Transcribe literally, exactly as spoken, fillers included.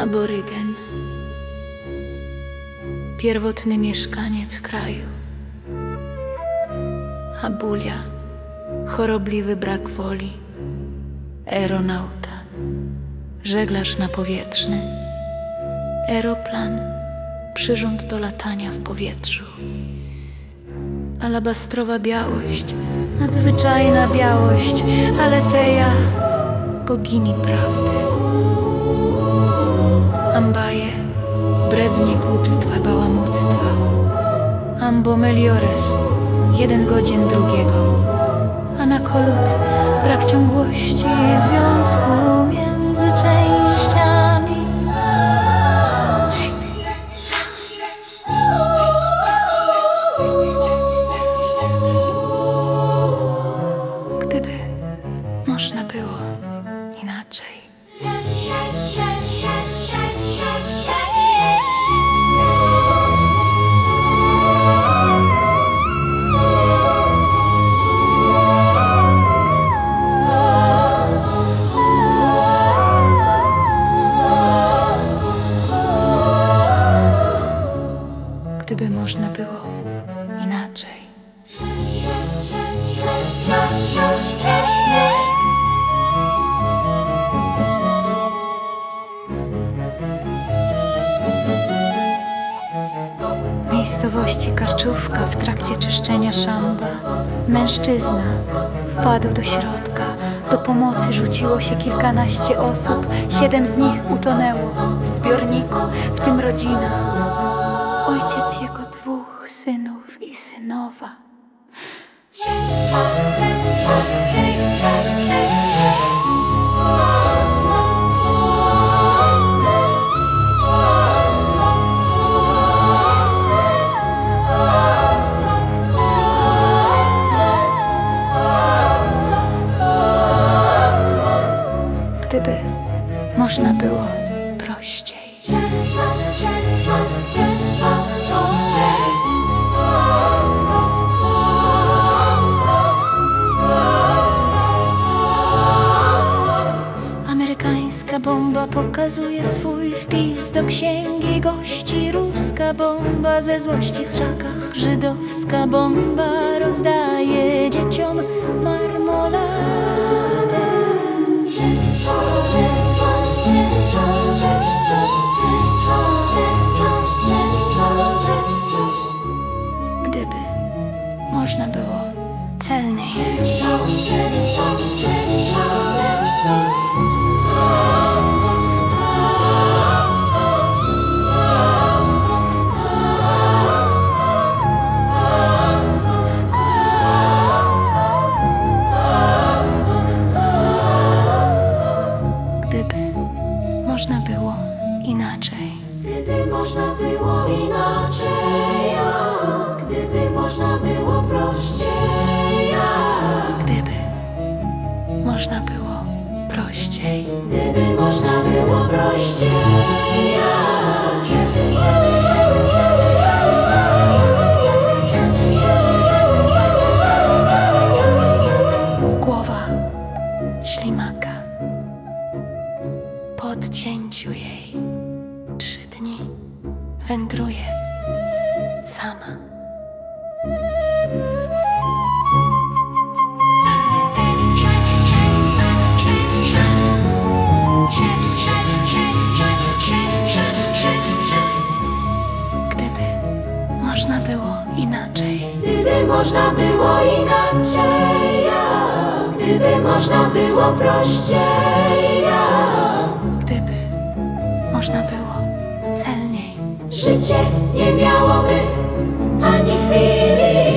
Aborygen, pierwotny mieszkaniec kraju. Abulia, chorobliwy brak woli. Aeronauta, żeglarz napowietrzny. Aeroplan, przyrząd do latania w powietrzu. Alabastrowa białość, nadzwyczajna białość, Aleteja, bogini prawdy. Ambaje, brednie głupstwa, bałamuctwa. Ambo meliores, jeden godzien drugiego. Anakolut, brak ciągłości związku między częściami. Gdyby można było inaczej. Gdyby można było inaczej. W miejscowości Karczówka w trakcie czyszczenia szamba mężczyzna wpadł do środka. Do pomocy rzuciło się kilkanaście osób. Siedem z nich utonęło w zbiorniku, w tym rodzina. Ojciec jego dwóch synów i synowa. Gdyby można było prościej. Amerykańska bomba pokazuje swój wpis do księgi gości. Ruska bomba ze złości w szakach. Żydowska bomba rozdaje dzieciom marmoladę. Gdyby można było celniej. Gdyby można było inaczej. Gdyby można było inaczej, a gdyby można było prościej, a Gdyby można było prościej. gdyby można było prościej, a Głowa ślimaka. Po odcięciu jej trzy dni wędruje sama. Gdyby można było inaczej. gdyby można było inaczej, a gdyby można było prościej, a Gdyby można było celniej. życie nie miałoby ani chwili